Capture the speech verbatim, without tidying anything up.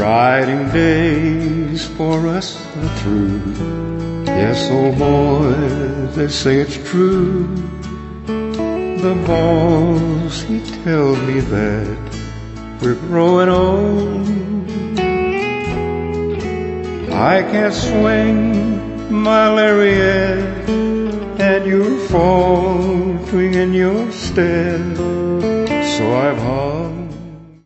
riding days for us are through. Yes, old boy, they say it's true. The boss, he tells me that we're growing old. I can't swing my lariat, and you're faltering in your stead. So I've